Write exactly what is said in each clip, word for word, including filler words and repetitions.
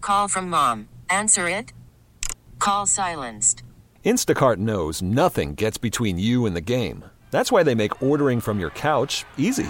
Call from mom. Answer it. Call silenced. Instacart knows nothing gets between you and the game. That's why they make ordering from your couch easy.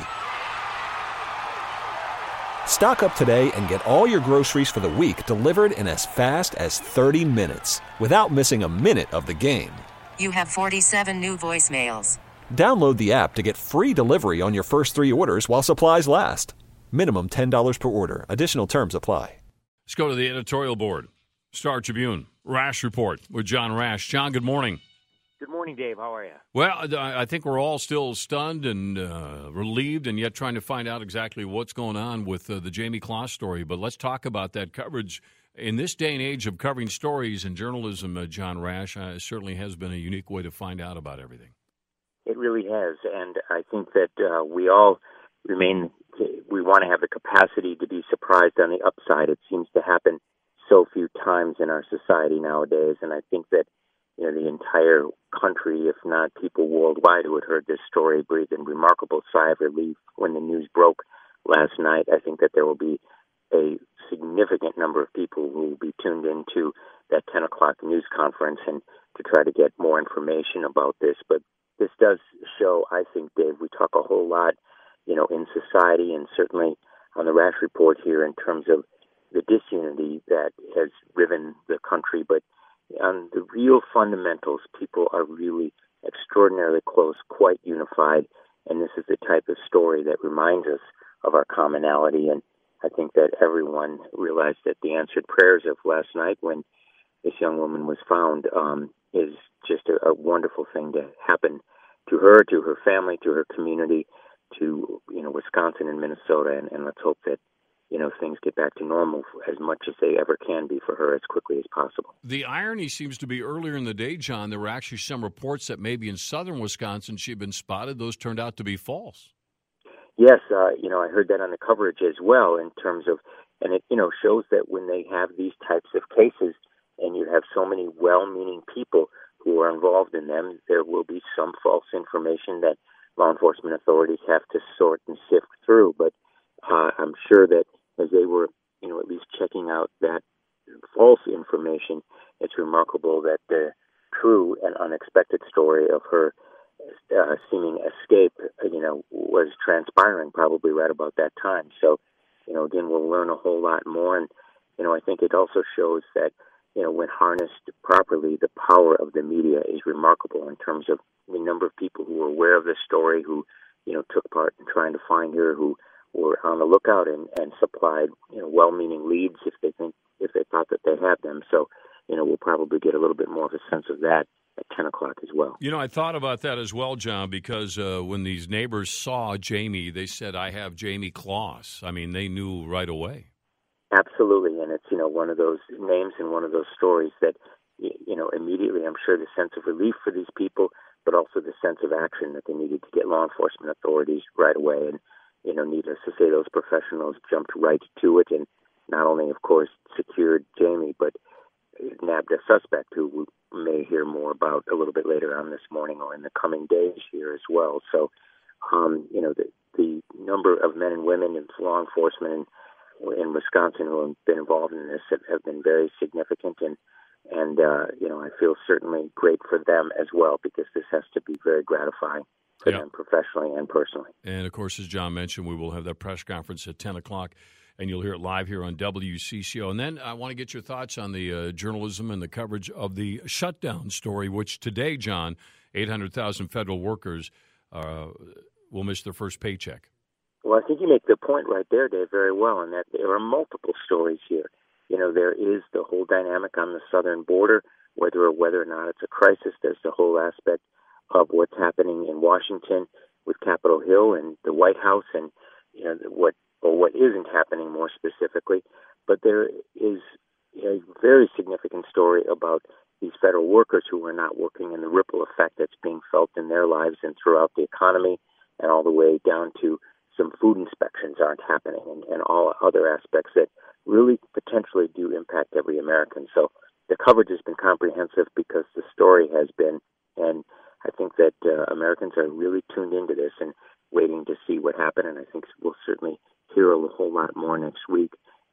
Stock up today and get all your groceries for the week delivered in as fast as thirty minutes without missing a minute of the game. You have forty-seven new voicemails. Download the app to get free delivery on your first three orders while supplies last. Minimum ten dollars per order. Additional terms apply. Let's go to the editorial board. Star Tribune, Rash Report with John Rash. John, good morning. Good morning, Dave. How are you? Well, I think we're all still stunned and uh, relieved and yet trying to find out exactly what's going on with uh, the Jamie Closs story. But let's talk about that coverage. In this day and age of covering stories in journalism, uh, John Rash, uh, it certainly has been a unique way to find out about everything. It really has. And I think that uh, we all remain, we want to have the capacity to be surprised on the upside. It seems to happen so few times in our society nowadays. And I think that, you know, the entire country, if not people worldwide who had heard this story, breathed a remarkable sigh of relief when the news broke last night. I think that there will be a significant number of people who will be tuned into that ten o'clock news conference and to try to get more information about this. But this does show, I think, Dave, we talk a whole lot, you know, in society and certainly on the Rash Report here in terms of the disunity that has riven the country. But on the real fundamentals, people are really extraordinarily close, quite unified, and this is the type of story that reminds us of our commonality. And I think that everyone realized that the answered prayers of last night when this young woman was found um, is just a, a wonderful thing to happen to her, to her family, to her community, to, you know, Wisconsin and Minnesota, and, and let's hope that, you know, things get back to normal as much as they ever can be for her as quickly as possible. The irony seems to be earlier in the day, John, there were actually some reports that maybe in southern Wisconsin she had been spotted. Those turned out to be false. Yes, uh, you know, I heard that on the coverage as well in terms of, and it, you know, shows that when they have these types of cases and you have so many well-meaning people who are involved in them, there will be some false information that law enforcement authorities have to sort and sift through. But uh, I'm sure that as they were, you know, at least checking out that false information, it's remarkable that the true and unexpected story of her uh, seeming escape, you know, was transpiring probably right about that time. So, you know, again, we'll learn a whole lot more. And, you know, I think it also shows that, you know, when harnessed properly, the power of the media is remarkable in terms of the number of people who were aware of this story, who, you know, took part in trying to find her, who were on the lookout and, and supplied, you know, well-meaning leads if they think if they thought that they had them. So, you know, we'll probably get a little bit more of a sense of that at ten o'clock as well. You know, I thought about that as well, John, because uh, when these neighbors saw Jamie, they said, "I have Jamie Closs." I mean, they knew right away. Absolutely, and it's, you know, one of those names and one of those stories that, you know, immediately I'm sure the sense of relief for these people, but also the sense of action that they needed to get law enforcement authorities right away. And, you know, needless to say, those professionals jumped right to it and not only, of course, secured Jamie, but nabbed a suspect who we may hear more about a little bit later on this morning or in the coming days here as well. So, um, you know, the, the number of men and women in law enforcement in, in Wisconsin who have been involved in this have, have been very significant. And, and uh, you know, I feel certainly great for them as well, because this has to be very gratifying for yeah. them professionally and personally. And, of course, as John mentioned, we will have that press conference at ten o'clock. And you'll hear it live here on W C C O. And then I want to get your thoughts on the uh, journalism and the coverage of the shutdown story, which today, John, eight hundred thousand federal workers uh, will miss their first paycheck. Well, I think you make the point right there, Dave, very well, in that there are multiple stories here. You know, there is the whole dynamic on the southern border, whether or whether or not it's a crisis. There's the whole aspect of what's happening in Washington with Capitol Hill and the White House, and, you know, what or what isn't happening more specifically. But there is a very significant story about these federal workers who are not working and the ripple effect that's being felt in their lives and throughout the economy, and all the way down to some food inspections aren't happening, and, and all other aspects that really potentially do impact every American. So the coverage has been comprehensive because the story has been, and I think that uh, Americans are really tuned into this and waiting to see what happened, and I think we'll certainly hear a whole lot more next week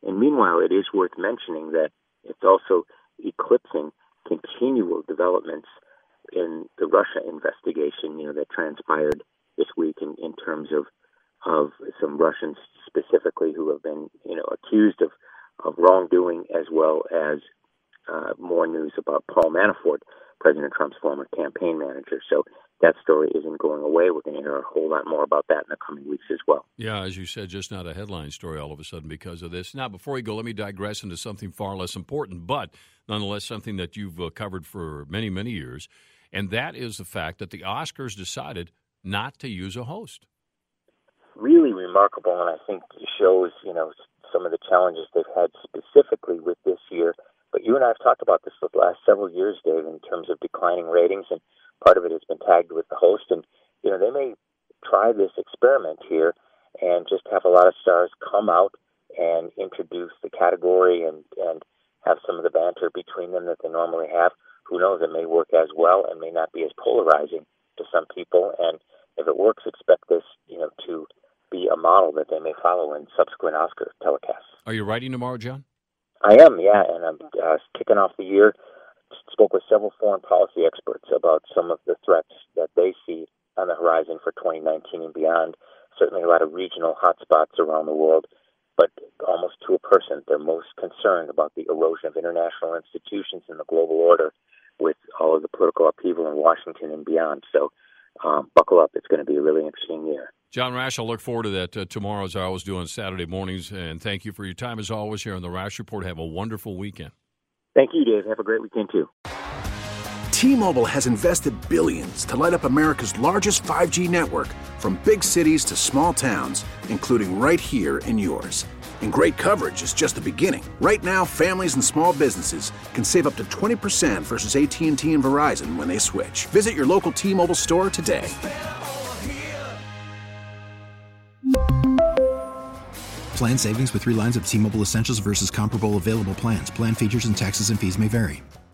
And meanwhile, it is worth mentioning that it's also eclipsing continual developments in the Russia investigation, you know, that transpired this week in, in terms of of some Russians specifically who have been, you know, accused of, of wrongdoing, as well as uh, more news about Paul Manafort, President Trump's former campaign manager. So that story isn't going away. We're going to hear a whole lot more about that in the coming weeks as well. Yeah, as you said, just not a headline story all of a sudden because of this. Now, before we go, let me digress into something far less important, but nonetheless something that you've uh, covered for many, many years, and that is the fact that the Oscars decided not to use a host. Really remarkable, and I think it shows, you know, some of the challenges they've had specifically with this year. But you and I have talked about this for the last several years, Dave, in terms of declining ratings, and part of it has been tagged with the host. And, you know, they may try this experiment here and just have a lot of stars come out and introduce the category and, and have some of the banter between them that they normally have. Who knows, it may work as well and may not be as polarizing to some people. And if it works, expect this, you know, to be a model that they may follow in subsequent Oscar telecasts. Are you writing tomorrow, John? I am, yeah, and I'm uh, kicking off the year. Spoke with several foreign policy experts about some of the threats that they see on the horizon for twenty nineteen and beyond. Certainly a lot of regional hotspots around the world, but almost to a person, they're most concerned about the erosion of international institutions and the global order with all of the political upheaval in Washington and beyond. So um, buckle up. It's going to be a really interesting year. John Rash, I'll look forward to that uh, tomorrow, as I always do on Saturday mornings. And thank you for your time, as always, here on the Rash Report. Have a wonderful weekend. Thank you, Dave. Have a great weekend, too. T-Mobile has invested billions to light up America's largest five G network, from big cities to small towns, including right here in yours. And great coverage is just the beginning. Right now, families and small businesses can save up to twenty percent versus A T and T and Verizon when they switch. Visit your local T-Mobile store today. Plan savings with three lines of T-Mobile Essentials versus comparable available plans. Plan features and taxes and fees may vary.